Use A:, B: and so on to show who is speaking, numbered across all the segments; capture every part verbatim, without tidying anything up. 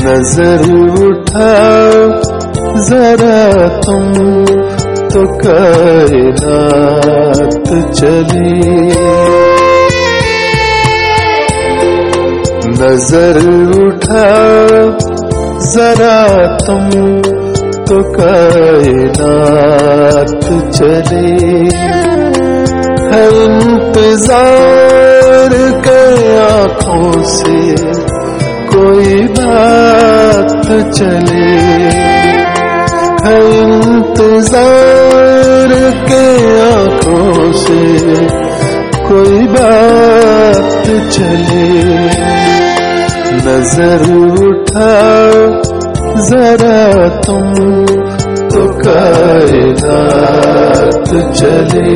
A: नजर उठाओ जरा तुम तो कायनात चली। नजर उठाओ जरा तुम तो कायनात चली। है इंतजार के आँखों से कोई बात चले। है इंतजार के आँखों से कोई बात चले। नजर उठाओ जरा तुम तो कायनात चले।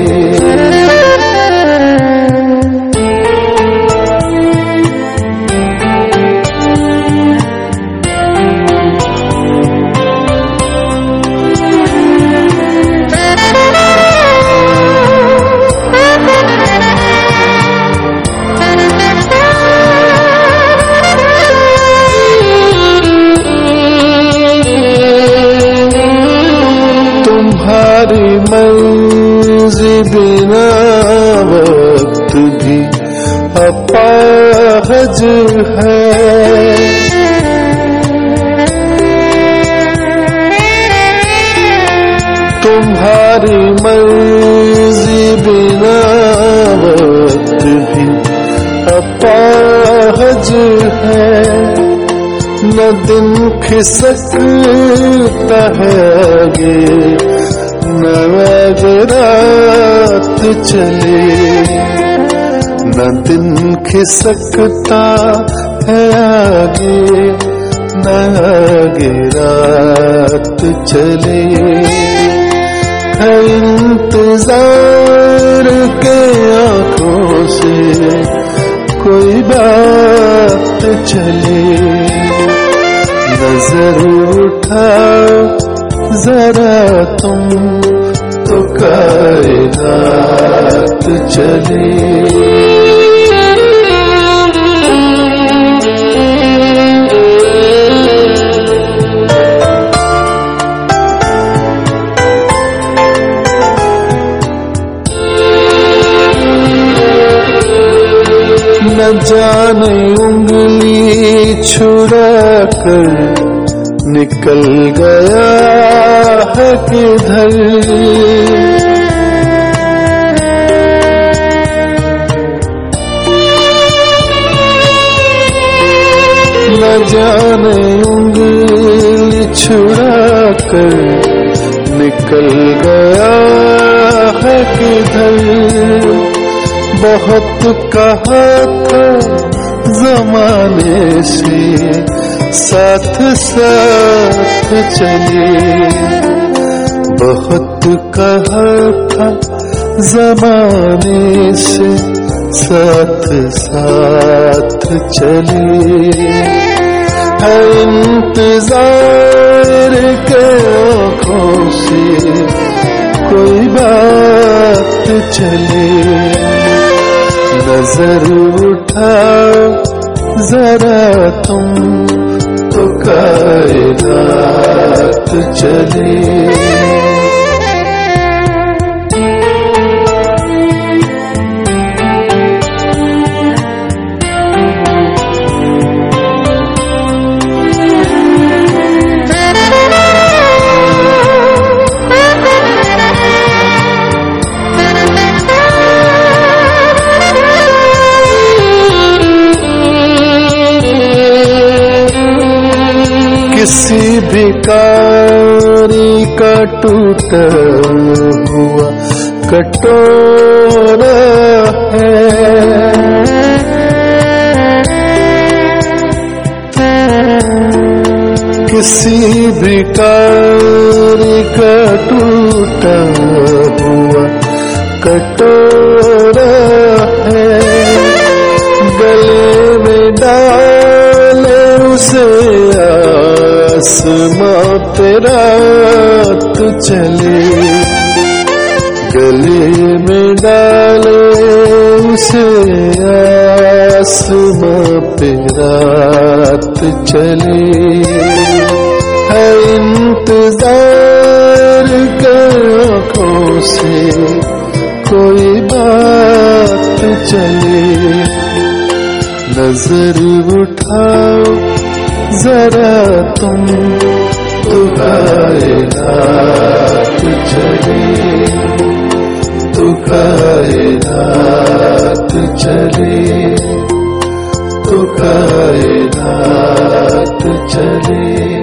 A: तुम्हारी मर्ज़ी बिना वक्त भी अपाहज है। तुम्हारी मर्ज़ी बिना वक्त भी अपाहज है। न दिन खिसकता है आगे न रात चले। न दिन खिसकता है आगे न आगे रात चले। है इंतजार के आँखों से कोई बात चले। नजर उठाओ जरा तुम तो कायनात चले। न जाने उंगली छुड़ा कर निकल गया है किधर। न जाने उंगली छुड़ा कर निकल गया है किधर। बहुत कहा था जमाने से साथ साथ चले। बहुत कहा था जमाने से साथ साथ चले। है इंतजार के आँखों से कोई बात चले। नजर उठाओ जरा तुम तो कायनात चले। किसी भिखारी का टूटा हुआ कटोरा है। किसी भिखारी का टूटा हुआ कटोरा है। गले में डाले उसे आसमां पे रात चले। गले में डाले उसे आसमां पे रात चले, है इंतजार कर आँखों से कोई बात चले। नजर उठाओ जरा तुम तो कायनात चले, तो कायनात चले, तो कायनात चले।